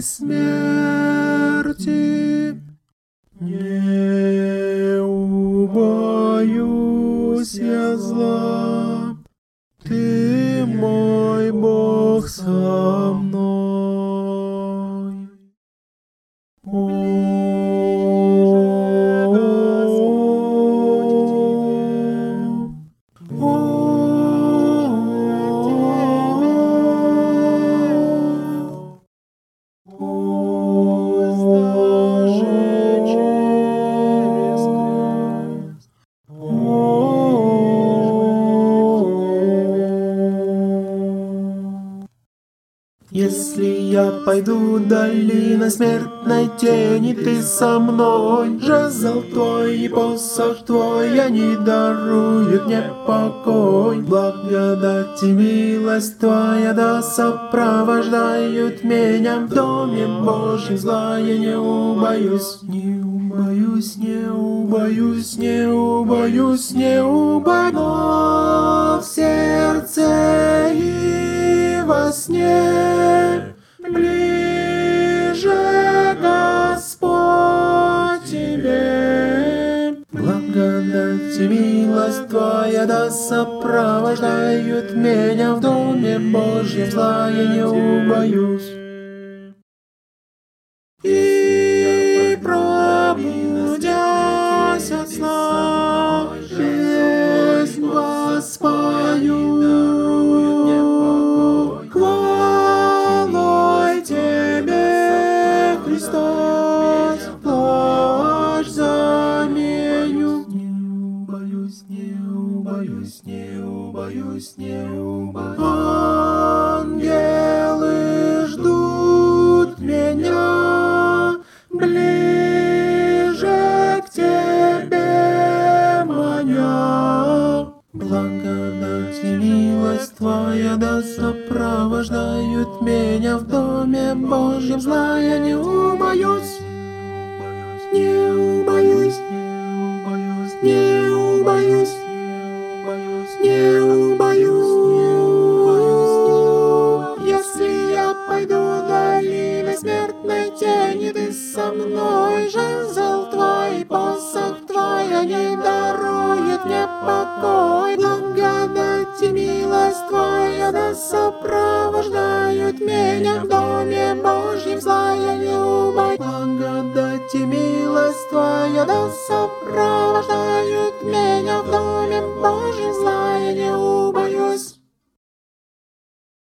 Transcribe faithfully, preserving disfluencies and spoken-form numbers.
смерти. Не убоюсь я зла, Ты, мой Бог, со мной. Если я пойду долиной смертной тени, Ты со мной. Жезл Твой и посох Твой, они даруют мне покой. Благодать и милость Твоя да сопровождают меня. В доме Божьем зла я не убоюсь. Не убоюсь, не убоюсь, не убоюсь, не убоюсь. Но в сердце и во сне ближе, Господь, Тебе. Благодать и милость Твоя да сопровождают меня. В доме Божьем зла я не убоюсь. И пробудясь от сна, песнь воспою. Хвалой Тебе, Христос, плащ заменю. Не убоюсь, не убоюсь, не убоюсь, не убоюсь. Ангелы ждут меня, ближе к Тебе маня. Благодать и милость Твоя да сопровождают меня. В доме Божьем зла я не убоюсь. Не убоюсь, не убоюсь, не убоюсь. Если я пойду долиной смертной тени, Ты со мной. Жезл Твой, посох Твой, они даруют мне покой. Благодать и милость Твоя да сопровождают меня. В доме Божьем зла я не убоюсь. Благодать и милость Твоя да сопровождают меня. В доме Божьем зла я не убоюсь.